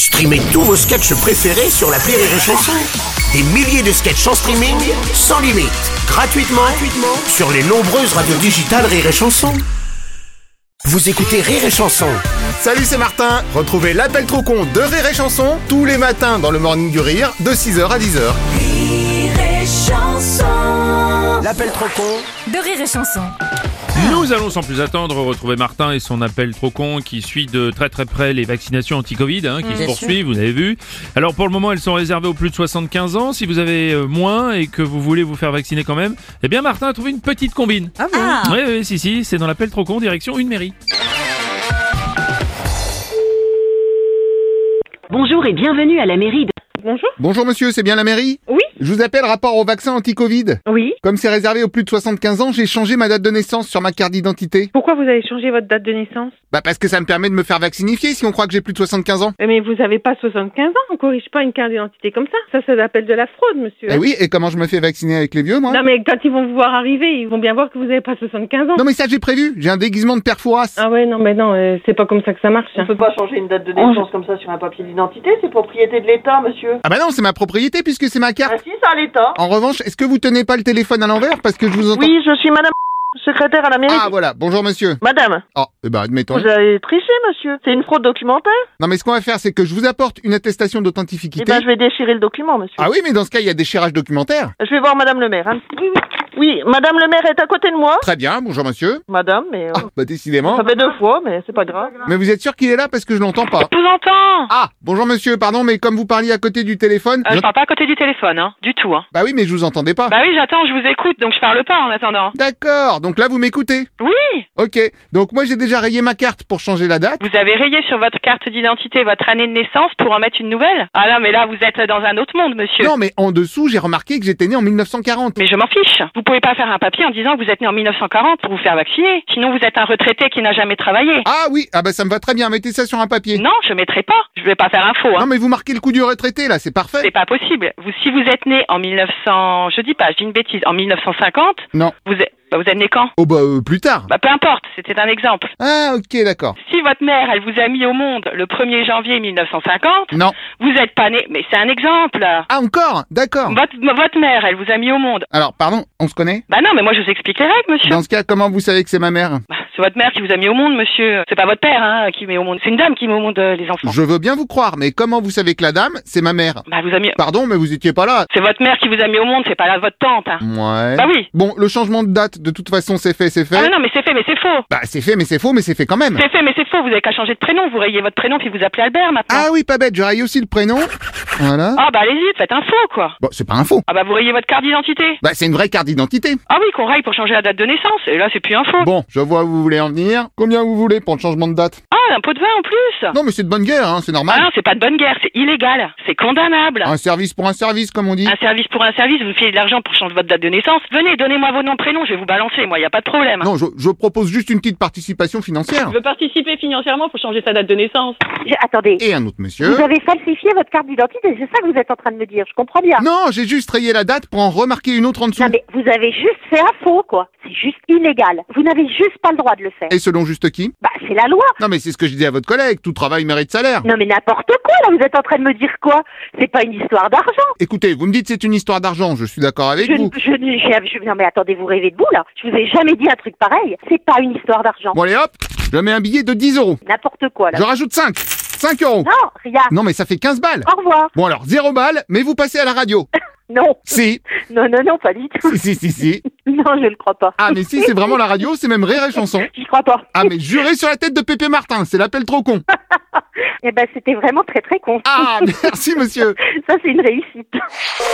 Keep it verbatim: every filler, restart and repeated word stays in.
Streamez tous vos sketchs préférés sur l'appli Rire et Chanson. Des milliers de sketchs en streaming, sans limite, gratuitement, gratuitement sur les nombreuses radios digitales Rire et Chanson. Vous écoutez Rire et Chanson. Salut, c'est Martin. Retrouvez l'appel trop con de Rire et Chanson tous les matins dans le Morning du Rire de six heures à dix heures. Rire et Chanson. L'appel trop con de Rire et Chanson. Nous allons sans plus attendre retrouver Martin et son appel trop con qui suit de très très près les vaccinations anti-Covid hein, qui mmh, se poursuivent, vous avez vu. Alors pour le moment elles sont réservées aux plus de soixante-quinze ans. Si vous avez euh, moins et que vous voulez vous faire vacciner quand même, eh bien Martin a trouvé une petite combine. Ah bon ah. Oui, oui, si, si, c'est dans l'appel trop con, direction une mairie. Bonjour et bienvenue à la mairie de... Bonjour. Bonjour monsieur, c'est bien la mairie ? Oui. Je vous appelle rapport au vaccin anti-Covid. Oui. Comme c'est réservé aux plus de soixante-quinze ans, j'ai changé ma date de naissance sur ma carte d'identité. Pourquoi vous avez changé votre date de naissance ? Bah parce que ça me permet de me faire vaccinifier si on croit que j'ai plus de soixante-quinze ans. Mais vous avez pas soixante-quinze ans, on corrige pas une carte d'identité comme ça. Ça, ça s'appelle de la fraude, monsieur. Eh oui, et comment je me fais vacciner avec les vieux, moi ? Non mais quand ils vont vous voir arriver, ils vont bien voir que vous avez pas soixante-quinze ans. Non mais ça j'ai prévu, j'ai un déguisement de père Fouras. Ah ouais, non mais non, euh, c'est pas comme ça que ça marche. On Hein. peut pas changer une date de naissance comme ça sur un papier d'identité, c'est propriété de l'État, monsieur. Ah bah non, c'est ma propriété puisque c'est ma Ah carte. si, c'est à l'État. En revanche, est-ce que vous tenez pas le téléphone à l'envers parce que je vous entends... Oui, je suis madame secrétaire à la mairie. Ah voilà, bonjour monsieur. Madame, Oh, eh ben admettons. vous avez triché, monsieur. C'est une fraude documentaire. Non mais ce qu'on va faire, c'est que je vous apporte une attestation Eh d'authenticité. ben, je vais déchirer le document, monsieur. Ah oui, mais dans ce cas, il y a déchirage documentaire. Je vais voir madame le maire. Hein. Oui, oui. Oui, madame le maire est à côté de moi. Très bien, bonjour monsieur. Madame, mais... euh, Ah, bah décidément. ça fait deux fois, mais c'est pas grave. Mais vous êtes sûr qu'il est là parce que je l'entends pas. Je vous entends. Ah, bonjour monsieur, pardon, mais comme vous parliez à côté du téléphone... Euh, je- je parle pas à côté du téléphone, hein, du tout. Hein. Bah oui, mais je vous entendais pas. Bah oui, j'attends, je vous écoute, donc je parle pas en attendant. D'accord, donc là vous m'écoutez. Oui. Ok, donc moi j'ai déjà rayé ma carte pour changer la date. Vous avez rayé sur votre carte d'identité votre année de naissance pour en mettre une nouvelle? Ah non, mais là vous êtes dans un autre monde, monsieur. Non mais en dessous, j'ai remarqué que j'étais né en mille neuf cent quarante. Mais je m'en fiche. Vous pouvez pas faire un papier en disant que vous êtes né en mille neuf cent quarante pour vous faire vacciner. Sinon vous êtes un retraité qui n'a jamais travaillé. Ah oui, ah bah ça me va très bien, mettez ça sur un papier. Non, je mettrai pas. Je vais pas faire un faux. Hein. Non mais vous marquez le coup du retraité là, c'est parfait. C'est pas possible. Vous, si vous êtes né en mille neuf cents, je dis pas, je dis une bêtise, en mille neuf cent cinquante, Non. vous êtes, bah, vous êtes né quand? Oh bah euh, plus tard. Bah peu importe, c'était un exemple. Ah ok, d'accord. Si votre mère, elle vous a mis au monde le premier janvier mille neuf cent cinquante, Non. vous êtes pas né, mais c'est un exemple. Ah encore, d'accord. Votre, votre mère, elle vous a mis au monde. Alors pardon, on se connaît? Bah non, mais moi je vous explique les règles, monsieur. Dans ce cas, comment vous savez que c'est ma mère? Bah, c'est votre mère qui vous a mis au monde, monsieur. C'est pas votre père, hein, qui met au monde. C'est une dame qui met au monde euh, les enfants. Je veux bien vous croire, mais comment vous savez que la dame, c'est ma mère? Bah vous a mis... Pardon, mais vous étiez pas là. C'est votre mère qui vous a mis au monde, c'est pas là votre tante, hein. Ouais. Bah oui. Bon, le changement de date, de toute façon, c'est fait, c'est fait. Ah non, non, mais c'est fait, mais c'est faux. Bah c'est fait, mais c'est faux, mais c'est fait quand même. C'est fait, mais c'est faux. Vous avez qu'à changer de prénom. Vous rayez votre prénom puis vous appelez Albert maintenant. Ah oui, pas bête, je raye aussi le prénom. Voilà. Ah bah allez-y, faites un faux, quoi. Bon, c'est pas un faux. Ah bah vous rayez votre carte d'identité. Bah c'est une vraie carte d'identité. Ah oui, qu'on raye pour changer la date de naissance. Et là, c'est plus un faux. Bon, je vois où vous voulez en venir. Combien vous voulez pour le changement de date? Ah, un pot de vin en plus. Non, mais c'est de bonne guerre, hein, c'est Ah normal. non, c'est pas de bonne guerre, c'est illégal. C'est condamnable. Un service pour un service, comme on dit. Un service pour un service, vous me filez de l'argent pour changer votre date de naissance. Venez, donnez-moi vos noms, prénoms, je vais vous balancer. Moi, y a pas de problème. Non, je, je propose juste une petite participation financière. Je veux participer financièrement pour changer sa date de naissance. Je- Attendez, Et un autre monsieur. vous avez falsifié votre carte d'identité, c'est ça que vous êtes en train de me dire, je comprends bien. Non, j'ai juste rayé la date pour en remarquer une autre en dessous. Non mais vous avez juste fait un faux, quoi. C'est juste illégal. Vous n'avez juste pas le droit de le faire. Et selon juste qui? Bah, c'est la loi. Non, mais c'est ce que je dis à votre collègue, tout travail mérite salaire. Non mais n'importe quoi, là, vous êtes en train de me dire quoi? C'est pas une histoire d'argent. Écoutez, vous me dites c'est une histoire d'argent, je suis d'accord avec Je, vous. je, je, je- non mais attendez, vous rêvez de vous, là. Je vous ai jamais dit un truc pareil. C'est pas une histoire d'argent. Bon allez hop, je mets un billet de dix euros. N'importe quoi, là. Je rajoute cinq. cinq euros. Non, rien. Non mais ça fait quinze balles. Au revoir. Bon alors, zéro balle, mais vous passez à la radio. Non. Si, Non, non, non, pas du tout. si, si, si, si. Non, je le crois pas. Ah mais si, c'est vraiment la radio, c'est même Rire et Chanson. J'y crois pas. Ah mais juré sur la tête de Pépé Martin, c'est l'appel trop con. Eh ben, c'était vraiment très très con. Ah, merci monsieur. Ça, c'est une réussite.